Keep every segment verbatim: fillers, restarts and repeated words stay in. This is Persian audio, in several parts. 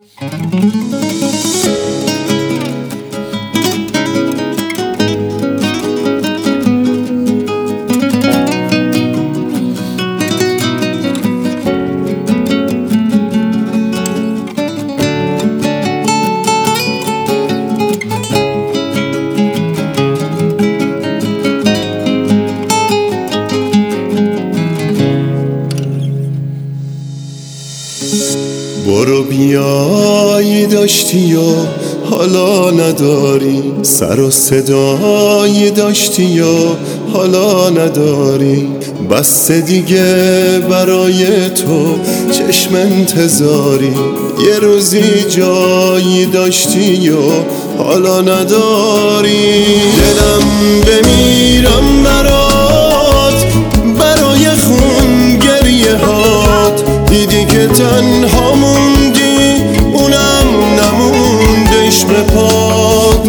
برو بیایی داشتی و حالا نداری، سر و صدایی داشتی و حالا نداری، بس دیگه برای تو چشم انتظاری، یه روزی جایی داشتی و حالا نداری. دلم بمیرم برات، برای خون گریه هات، دیدی که تنها موندی اونم نموندش به پات.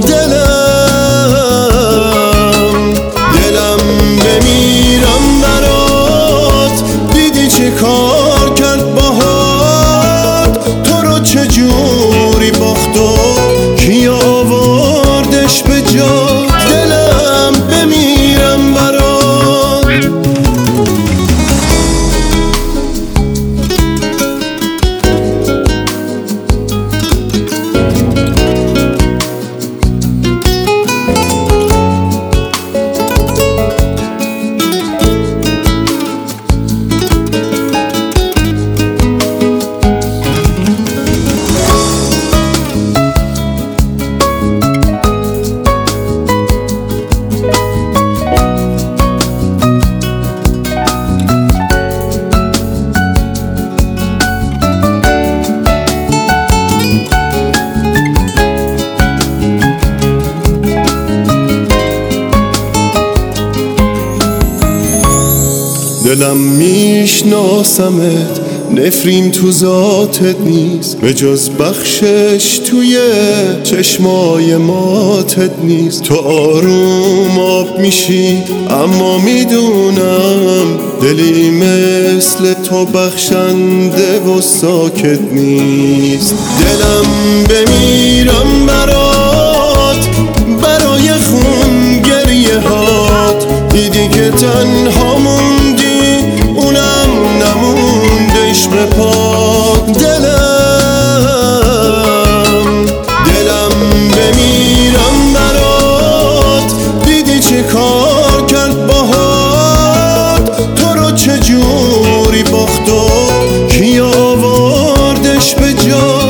دلم دلم بمیرم برات، دیدی چه کار کرد باهات، تو رو چجوری باخت و کی آوردش به جات. دلم بمیرم برات. دلم میشناسمت، نفرین تو ذاتت نیست، به جز بخشش توی چشمای ماتت نیست. تو آروم آب میشی اما میدونم دلی مثل تو بخشنده و ساکت نیست. دلم بمیرم برات، برای خون گریه هات، دیدی که تنها موندی اونم نموندش به پات. دلم دلم بمیرم برات، دیدی چه کار کرد باهات، تو رو چجوری باخت و کی آوردش به جات.